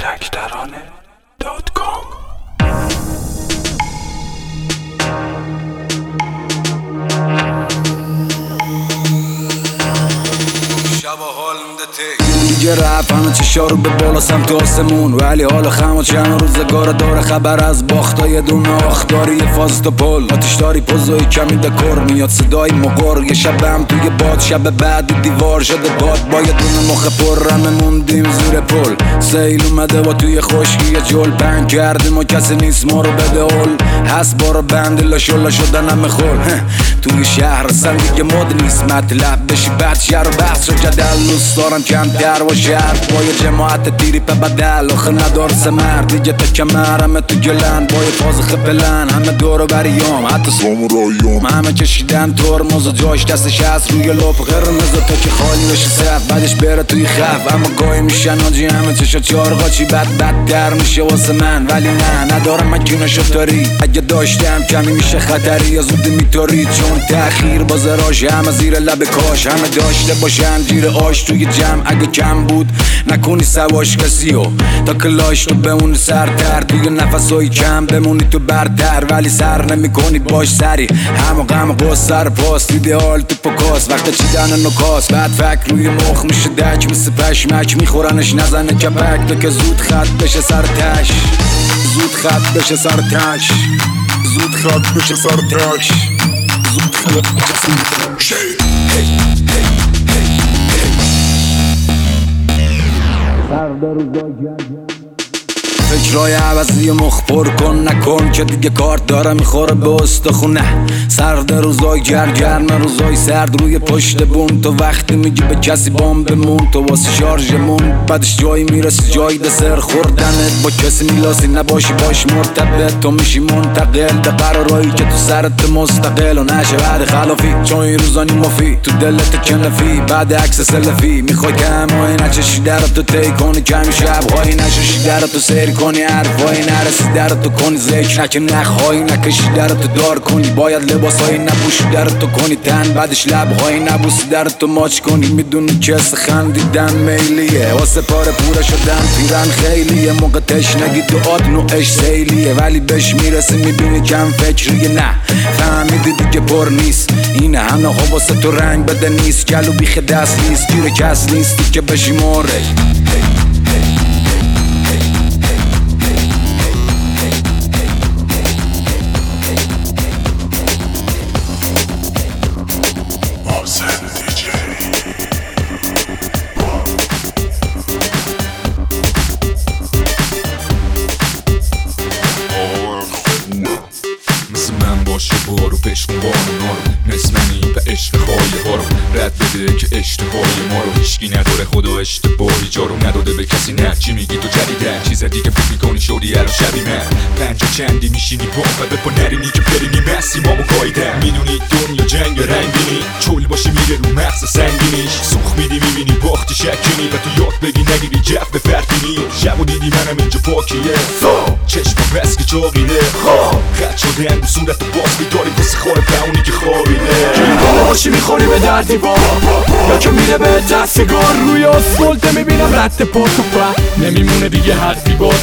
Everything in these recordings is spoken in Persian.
تکترانه.com دیگه رفت همه چشا رو به بالا سمت آسمون، ولی حال خم و چند روزگار داره خبر از باختای دونه آخداری فاز تا پل آتشداری پوزوی کمی دکور میاد صدای مقر یه شب هم توی باد شب بعد دیوار شده باد با یه دونه مخ پر رمه موندیم زیر پل سیل اومده و توی خشکی یه جل پنگ کردیم و کسی نیست ما رو بده اول هست بارا بند لاشولا شدن همه خول توی شهر اصلا دیگه مد نیست مطلب بشی بعد شهر و بحث رو جدل دوست دارم کم در و شهر با یه جماعت دیری به بدل آخه ندار سمر دیگه تا کمر همه تو گلن با یه فاز خپلن همه دورو بریام حتی ساموراییام همه کشیدن ترمز و جاش دستش هست روی لپ قرمز تا که خالی بشه صف بعدش بره توی خف اما گاهی میشن آجی همه چشا چار قاچی بد در میشه واسه من ولی نه ندارم مکینو شطاری اگه داشتم کمی میشه خطری یا زودی میتاری چون تأخیر با زراش همه زیر لب کاش همه داشته باشن جیر آش توی جمع اگه کم بود نکنی سواش کسیو تا کلاش تو بمونی سرتر توی نفسای کم بمونی تو برتر ولی سر نمی کنی باش سری همه غم قوز سر پاس ایدئال تو پاکاس وقت چیدن نکاس بعد فکر روی مخ میشه دک مثل پشمک میخورنش نزنه کپک تا که زود خط بشه سر تش زود خط بشه سر تش زود خط بشه سر تش زود خط بشه سر تش فکرای عوضی مخ پر کن نکن که دیگه کارت داره میخوره به استخونه سرد روزای گرم روزای سرد روی پشت بوم تو وقتی میگی به کسی بام بمون تو واسه شارژمون بعدش جایی میرسی جایی دسر خوردنت با کسی میلاسی نباشی باش مرتبط تو میشی منتقل به قرارایی که تو سرت مستقل و نشه بعد خلافی چون این روزانی مفی تو دلت کنفی بعد عکس سلفی میخوای کم های نچشیده رو تو تی کنی کمی شب هایی نچشیده رو تو سیر کنی حرفایی نرسیده رو تو کنی ذکر نکه نخواهی نکشیده رو تو دار کنی باید لباسایی نپوشیده رو تو کنی تن بعدش لبهایی نبوسیده رو تو ماچ کنی میدونی کس خندیدن میلیه واسه پاره پوره شدن پیرن خیلیه موقع تشنگی تو آد نوعش سیلیه ولی بهش میرسی میبینی کم فکریه نه فهمیدی دیگه پر نیست اینه همه ها واسه تو رنگ بده نیست کلو بیخ دست نیست گیر کس نیستی که بشی موره باشه بارو پشت بارو نارو نسمنی به عشق خواهی ها رو رد بده که اشتباهی ما رو هیچکی نداره خدا اشتباهی جارو نداده به کسی نه چی میگی تو جدیدن چیز دیگه فکر میکنی شدی الان شبی من پنجا چندی میشینی با و بپا نرینی که برینی مسی مامو گایدن میدونی دنیا جنگ رنگینی چول باشی میره رو مغز سنگینیش سوخ میدی میبینی باختی شکنی و تو یاد بگی نگیری جف به فرقینی شب و دیدی منم اینجا پاکیه چشم بس که چاقیده خط شده اندو صورت باز بیداری واسه خواه اونی که خوابیده بالا باشی میخوری به در دیوار یا که میره به دستگار روی آسفالت میبینم رد پا تو نمیمونه دیگه حرفی باد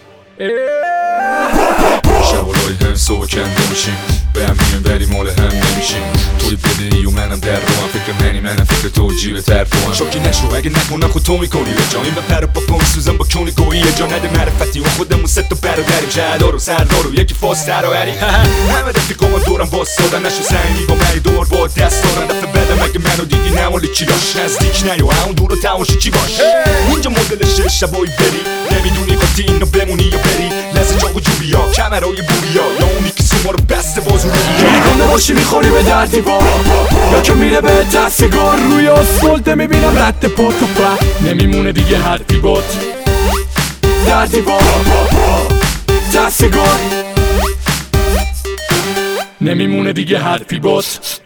شوالای هم صبح کنده میشیم به هم میان بری مال هم نمیشیم توی بده ای و منم در رو هم فکر منم فکر تو جیب تر تو هم شاکی نشو اگه نکنم خود تو میکنی به جا این به پر با پون سوزن با کنی گویی جا نده معرفتی و خودمون ست تا برادریم شهدار و سردار و یکی فاستر و هری همه رفیقام دورم باز سادن نشو سنگی با منی دور با دست دارن دفعه بدم اگه منو دیدی نمالی چی داشت نزدیک نیا همون دور و تماشی چی باش اینجا مدل شبایی بری نمیدونی خودی اینو بمونی یا بری لحظه جا و جوبی ها کمرهای بوری ها یا اونی که سوما رو بسته باز رو گنده باشی میخوری به در دیوار یا که میره به دستگار روی آسفالت میبینم رد پا تو نمیمونه دیگه حرفی باد در دیوار دستگار نمیمونه دیگه حرفی باد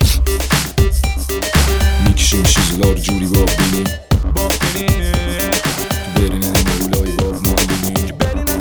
میکشیم شیزلا رو جوری باب بینیم برینه مولای باب مالینیم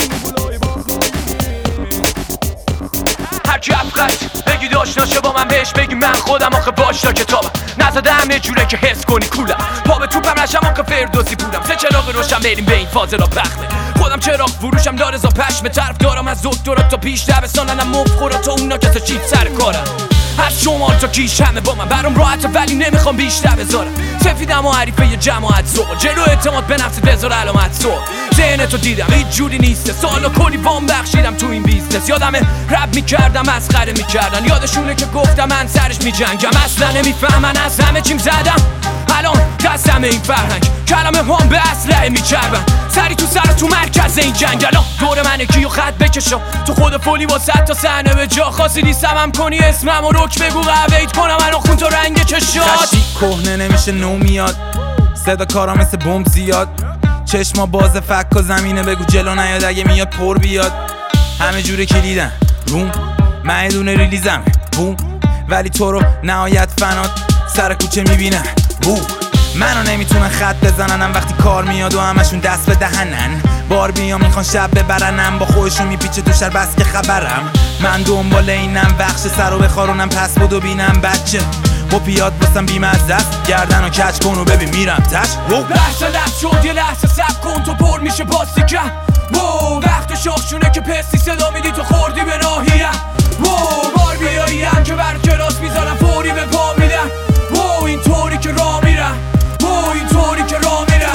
هرکی افغت بگی داشت ناشه با من بهش بگی من خودم آخه باشتا کتابم نزدم یه جوره که حس کنی کولم پا به توپم نشم آخه فردوسی بودم سه چراغ روشن بریم به این فاضلا بخمه خودم چراغ فروشم لارزا پشم طرف دارم از دکترا تا پیش دبستانم مفخورا تا اونا که تا چیپ سر کارم از شمال تا کیش همه با من برام راحته ولی نمیخوام بیشتر بذارم سفیدم و حریفه یه جماعت سوق جلو اعتماد به نفس بذار علامت سوق ذهنتو دیدم هیچ جوری نیسته سالا کلی وام بخشیدم تو این بیزنس یادمه رب میکردم مسخره میکردن یادشونه که گفتم من سرش میجنگم اصلا نمیفهمن از همه چیم زدم الان دستم این فرهنگ کلمه هم به اسلحه میچربن سری تو سر تو مرکز این جنگ الان دور منه کیو خط بکشم تو خود فولی با 100 تا صحنه به جا خاصی نیستم هم کنی اسمم و رک بگو قویت کنم الان خون تو رنگ چشات خشی کهنه نمیشه نو میاد صدا کارا مثل بمب زیاد چشما باز فک و زمینه بگو جلو نیاد اگه میاد پر بیاد همه جوره کلیدن روم معدونه ریلیزم بوم ولی تو رو نهایت فنات سر کوچه میبینن منو نمیتونن خط بزننم وقتی کار میاد و همشون دست به دهنن بار بیام میخوان شب ببرنم با خودشون میپیچه تو شر بس که خبرم من دنبال اینم بخش سر رو بخارونم پس بدو بینم بچه با پیاد بستم بیمزه است گردن و کچ کن و ببین میرم تش لحظه شد یه لحظه سب کن تو پر میشه باستیکم وقت شاخشونه که پستی صدا میدی تو خوردی به ناهیم بار بیاییم که بر کلاس میذارم فوری به پا میدم اینطوری که راه میرم اینطوری که راه میرم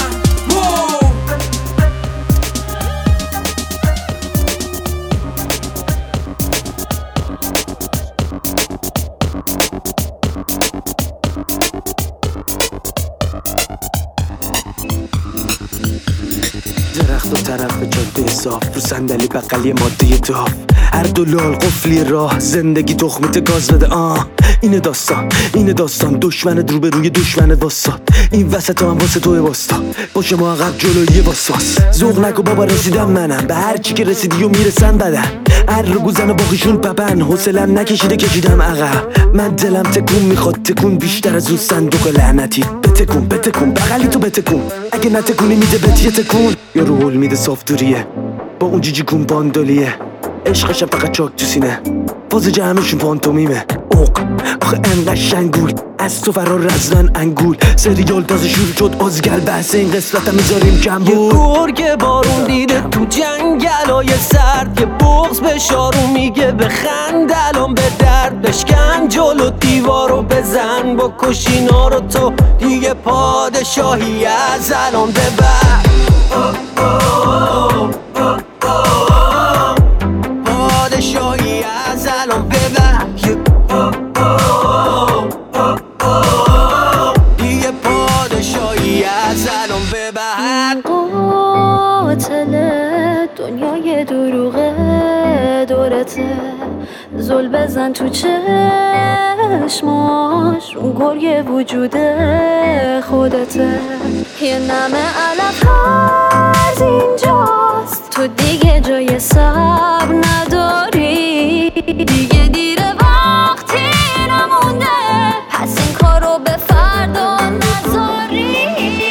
درخت و طرف جاده صاف رو صندلی بغلی ماده داف هر دو لال قفلی راه زندگی تخمت گاز بده اینه داستان دشمنت رو به روی دشمنت واساد این وسط هم واسه توی واسطا باشه ما عقب جلوی واساس ذوق نکو بابا رسیدم منم به هر چی که رسیدی و میرسن بدن هر رو گوزن و باقیشون پپن حوصلم نکشیده کشیدم عقب من دلم تکون میخواد تکون بیشتر از اون صندوق لعنتی بتکون بغلی تو بتکون اگه نتکونی میده بهت یه تکون یا رو هول میده صاف دوریه با اون جیجی کون باندالیه عشقشم فقط چاک تو سینه فاز جمعشون پانتومیمه آخه انقدر شنگول از تو فرار رزنن انگول سریال تازه شروع شد ازگل بحث این قسمت هم میذاریم کم بود یه گرگ بارون دیده تو جنگلای سرد یه بغض به شارون میگه بخند الان به درد بشکن جلو دیوارو بزن با کشینا رو تو دیگه پادشاهی از الان ببر پادشاهی از الان ببر دیگه پادشاهی از الان ببر قاتل دنیای دروغه دورته زل بزن تو چشماش اون گریه وجود خودته یه نمه علف هرز اینجاست تو دیگه جای صبر نداری دیگه دیره وقتی نمونده پس این کارو به فردا نذاری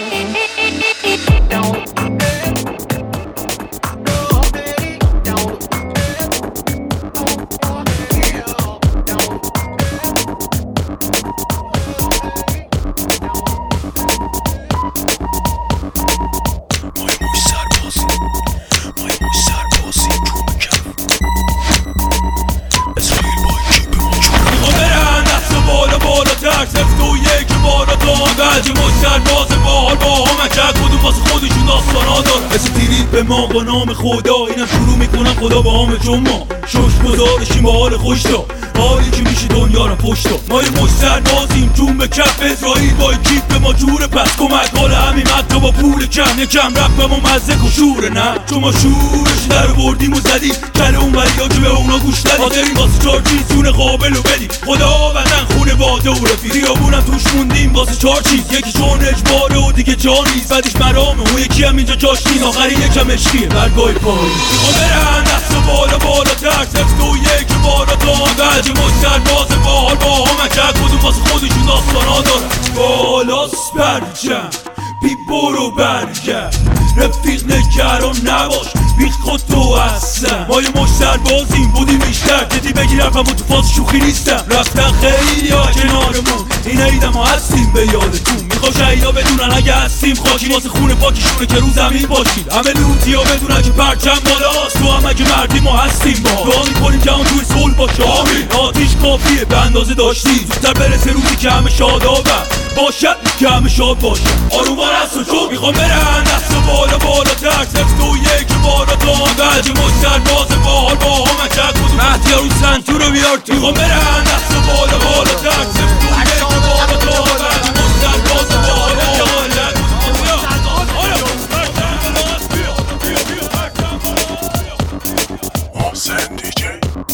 مثل دیرید به ما با نام خدا اینم شروع میکنم خدا با همه چون ما شش گذارشیم با حال خوش دا حالی که میشه دنیا رو پشت ما یه مشتر بازیم جون به کف اسرائیل با کیف به ما جوره پس کمک حال همین مکتا با پول کم یکم رفت به ما مزه و شوره نه چون ما شورش در بردیم و زدیم کله اون وریا که به اونا گوش ندیم حاضرین واسه 4 چیز جون قابل و بدیم خدا وطن خونه باده و رفیق خیابونم توش موندیم واسه 4 چیز یکی چون اجباره و دیگه جا نیست بعدش مرامه اون یکی هم اینجا جاش نیست آخری یکم عشقیه برگاه پایی برن دست بالا بالاتر 0 2 1 بالا تا بلج مشتر باز باحال با همکت کدوم واسه خودشون داستانا دارن بالاست برجم بی برو برگرد رفیق نگران نباش بیخ خود تو هستم ما یه مشتر بازیم بودیم بیشتر جدی بگی رقم و تو فاز شوخی نیستم رفتن خیلی ها کنارمون این عیدم ها هستیم به یادتون میخوا شهیدا بدونن اگه هستیم خاکی واسه خونه پاکیشونه که رو زمین باشید همه لوتی ها بدونن که پرچم بالاست تو هم اگه مردی ما هستیم با دعا میکنیم که همون توی صلح باشه آمین آتیش کافیه به اندازه داشتیم زودتر برسه روزی که همه شادابم باشد که همه شاد باشه آرومان هست و چون میخوام برن دست و بالا بالاتر سفت و یک بالا تا بلج مشتر باز باحال با همکت کدوم مهدی رو سنتور رو بیار تو میخوام برن دست و بالا بالاتر سفت و یک بالا تا بلج مشتر باز باحال با همکت محسن دیجی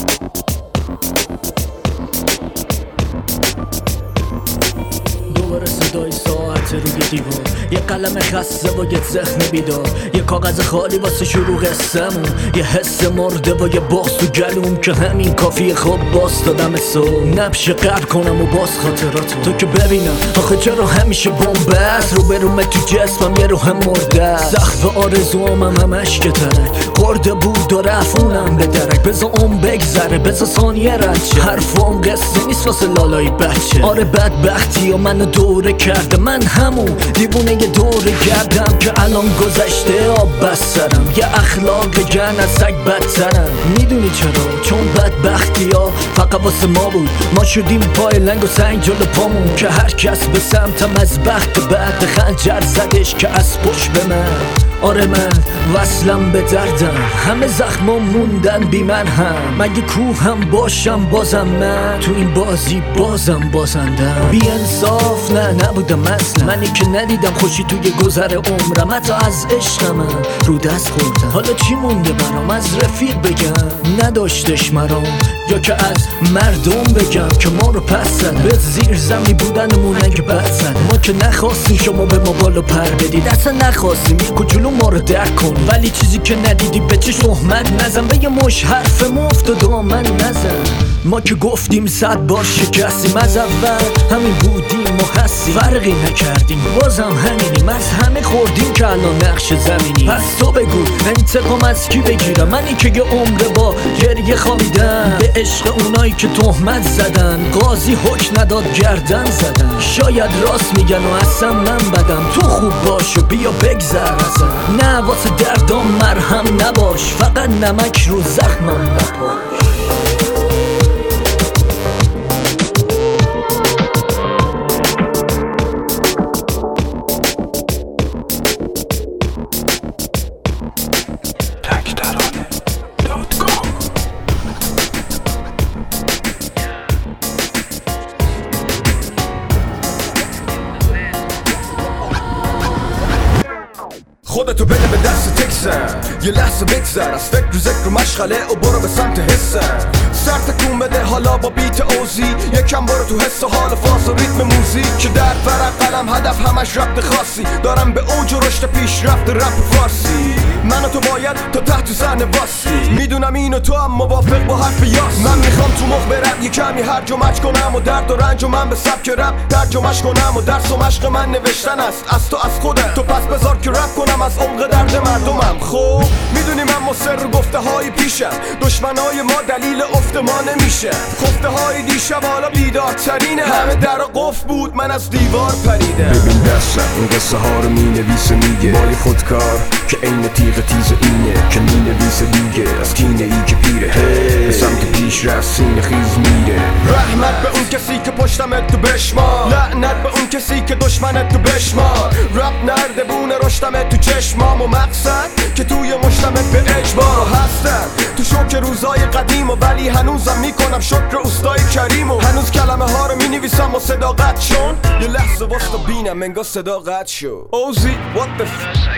دوباره صدای ساعت روی دیوار یه قلم خسته و یه ذهن بیدار یه کاغذ خالی واسه شروع قصه‌مون یه حس مرده و یه باز تو گلوم که همین کافیه خوب باز دادم سو نبش قرب کنم و باز خاطراتو تو که ببینم آخه چرا همیشه بومبست رو برومه تو جسمم یه روح مرده سقف آرزوامم همش که ترک خورده بود و رفونم به درک بزا اون بگذره بزا ثانیه رد حرفام قصه نیست واسه لالای بچه آره بدبختی و منو دوره کرده من همون دیوونه یه دوره گردم که الان گذشته آب بسترم یه اخلاق گن از سگ بدترم میدونی چرا؟ چون بدبختی ها فقط واسه ما بود ما شدیم پای لنگ و سنگ جلو پامون که هر کس به سمتم از بخت بعد خنجر زدش که از پشت به من آره من وصلم به دردم همه زخمام موندن بی من هم مگه کوه هم باشم بازم من تو این بازی بازم بازندم بی انصاف نه نبودم اصلا منی که ندیدم خوشی توی گذر عمرم حتی از عشقم رو دست خوردم حالا چی مونده برام از رفیق بگم نداشتش مرام یا که از مردم بگم که ما رو پس زدن به زیر زمین بودنمون اگه بد زد ما که نخواستیم شما به ما بالا پر بدید اصلا نخواستیم یک کجولو ما رو درک کن ولی چیزی که ندیدی به چه تهمت نزن به یه مش حرف مفت و دامن نزن ما که گفتیم 100 بار شکستیم از اول همین بودیم و هستیم فرقی نکردیم بازم همینیم از همه خوردیم که الان نقش زمینی پس تو بگو انتقام از کی بگیرم منی که یه عمر با گریه خوابیدم به عشق اونایی که تهمت زدن قاضی حکم نداد گردن زدن شاید راست میگن و اصلا من بدم تو خوب باش و بیا بگذر ازم نه واسه دردام مرهم نباش فقط نمک رو زخمم نپاش خودتو بده به دست تکسن یه لحظه بگذر از فکر و ذکر و مشغله و برو به سمت حسن سر تکون بده حالا با بیت اوزی یکم برو تو حس و حال فاز و ریتم موزیک که در ورق قلم هدف همش ربط خاصی دارم به اوج و رشد پیش رفت رپ فارسی من و تو باید تا تحت زن واسی میدونم اینو تو هم موافق با حرف یاس من میخوام تو مخ برم یه کمی هرج و مج کنم و درد و رنج و من به سبک رپ ترجمه‌اش کنم و درس و مشق من نوشتن است از تو از خودت تو پس بذار که رپ کنم از عمق درد مردمم خب میدونی من مصر گفته های پیشم دشمنای ما دلیل افت ما نمیشه خفته های دیشب حالا بیدارترینه همه در قفل بود من از دیوار پریدم ببین دستم این قصه ها رو مینویسه میگه مالی خودکار که عین تیغ تیز اینه که مینویسه دیگه از کینه ای که پیره به سمت پیش رفت سینه خیز میره رحمت به اون کسی که پشتمت تو بشمار لعنت به اون کسی که دشمنت تو بشمار رپ نردبونه رشتمت تو چشمام و مقصد که توی مشتمت به اجبار هستم تو شوک روزای قدیم و ولی هنوزم میکنم شکر اوستای کریم و هنوز کلمه ها رو مینویسم و صداقت چون یه لحظه واسه بینم انگار صداقت شو اوزی what the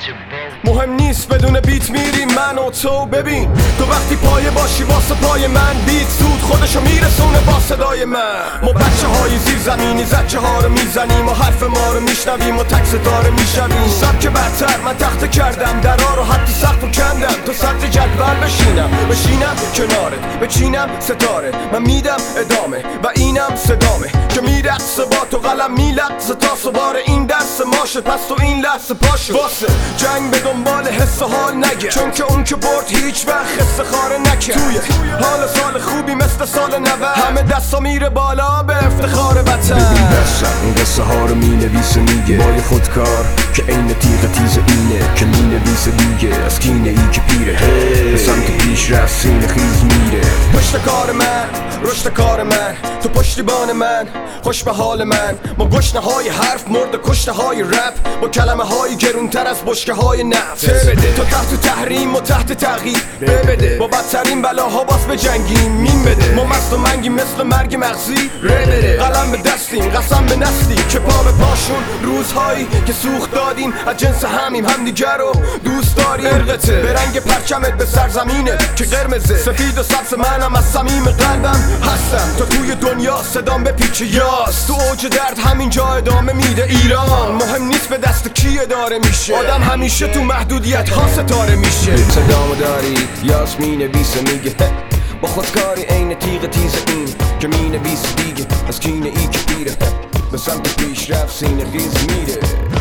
مهم نیست بدون بیت میریم من و تو. ببین تو وقتی پایه باشی واسه پای من، بیت سود خودشو میرسونه با صدای من. ما بچه های زیر زمینی زچه ها رو میزنیم و حرف ما رو میشنویم و تک ستاره میشویم. سبک برتر من تخته کردم، درا رو حتی سقف کندم تا صدر جدول بشینم کنارت، بچینم ستاره من میدم ادامه و اینم صدامه که میرقصه با تو قلم میلقصه تا سوار این درس ماشه. پس تو این لحظه پاشو واسه جنگ به دنبال حس و حال نگه، چون که اون که برد هیچ وقت خسته خاره نکرد. توی حال سال خوبی مثل سال 90 همه دستا میره بالا به افتخار وطن. ببین دستم این قصه ها رو مینویسه میگه بای خودکار که عین تیغ تیز اینه که مینویسه دیگه از کینه ای که پیره به سمت پیش رفت سینه خیز میره. پشت کار من رشد کار من، تو پشتیبان من خوش به حال من. ما گشنه های حرف مرد کشته های رپ با کلمه های گرونتر از بشکه های نفت. تو تحت تحریم و تحت تغییر بده، با بدترین بلاها باز به جنگیم مین بده. ما مست و منگیم مثل مرگ مغزی بده، قلم به دستیم قسم به نستی که پا به پاشون روزهایی که سوخت دادیم از جنس همدیگر رو دوست داریم. ارقته به رنگ پرچمت به سرزمینت که قرمزه، سفید و سبز منم از صمیم قلبم هستم. تو توی دنیا صدام به پیچ یاست، تو اوج درد همینجا ادامه میده ایران. مهم نیست به دست کی اداره میشه، آدم همیشه تو محدودیت ها ستاره میشه. صدامو داری یاس مینویسه میگه با خودکاری عین تیغ تیز این که مینویسه دیگه از کینه ای که پیره به سمت پیش رفت سینه خیز میره.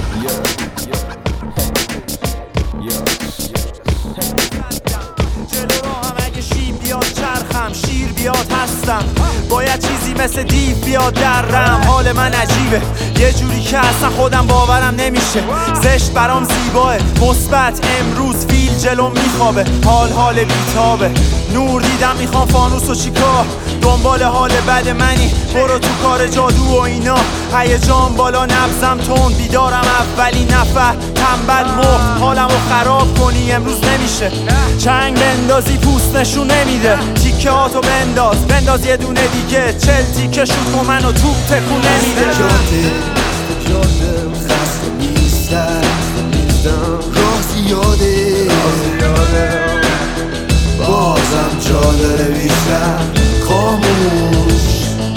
جلو راهم اگه شیب بیاد چرخم، شیر بیاد هستم، باید چیزی مثل دیو بیاد درم. حال من عجیبه یه جوری که اصلا خودم باورم نمیشه. زشت برام زیباه مثبت، امروز فیل جلو میخوابه، حال بیتابه. نور دیدم میخوام فانوس و چیکار، دنبال حال بد منی برو تو کار جادو و اینا. هیجان بالا نبزم تون، بیدارم اولی نفر تنبل مرد. حالمو خراب کنی امروز نمیشه، چنگ بندازی پوست نشون نمیده. تیکه هاتو بنداز یه دونه دیگه، 40 تیکه شوت کن منو توپ تکون نمیده. جاده خسته نیستم، راه زیاده بازم جا داره بیشتر. خاموش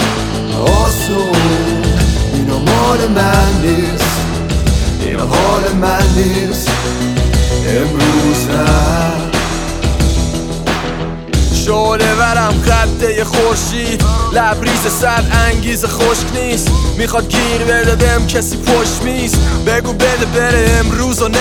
آسون اینا مال من نیست، اینا حال من نیست امروز نه. شعله ورم قده خورشید، لبریز سر انگیز خشک نیست. میخواد گیر بده بهم کسی پشت میز، بگو بده بره امروز و نه.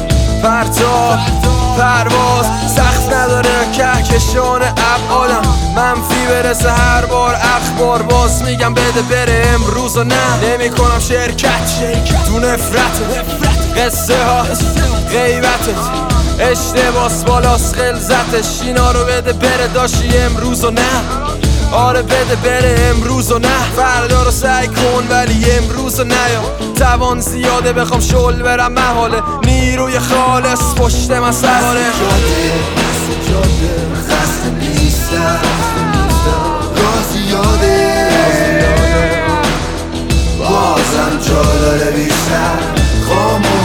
پرواز سخت نداره، کهکشان ابعادم منفی برسه هر بار اخبار. باز میگم بده بره امروز و نه. نمی کنم شرکت تو نفرت، قصه ها غیبتت اشتباس بالاست غلظتش. اینا رو بده بره داشتی امروز و نه. آره بده بره امروز و نه. فردا رو سعی کن ولی امروز و نیا. توان زیاده بخوام شل برم محاله، نیروی خالص پشت مسئله. جاده خسته نیستم، راه زیاده بازم جا داره بیشتر. خاموش